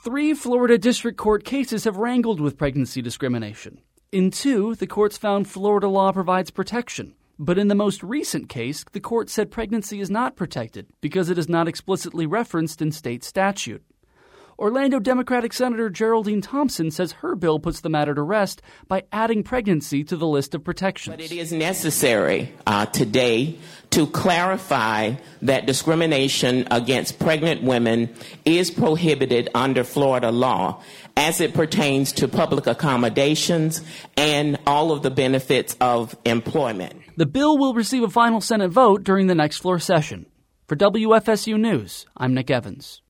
3 Florida District Court cases have wrangled with pregnancy discrimination. In 2, the courts found Florida law provides protection. But in the most recent case, the court said pregnancy is not protected because it is not explicitly referenced in state statute. Orlando Democratic Senator Geraldine Thompson says her bill puts the matter to rest by adding pregnancy to the list of protections. But it is necessary today to clarify that discrimination against pregnant women is prohibited under Florida law as it pertains to public accommodations and all of the benefits of employment. The bill will receive a final Senate vote during the next floor session. For WFSU News, I'm Nick Evans.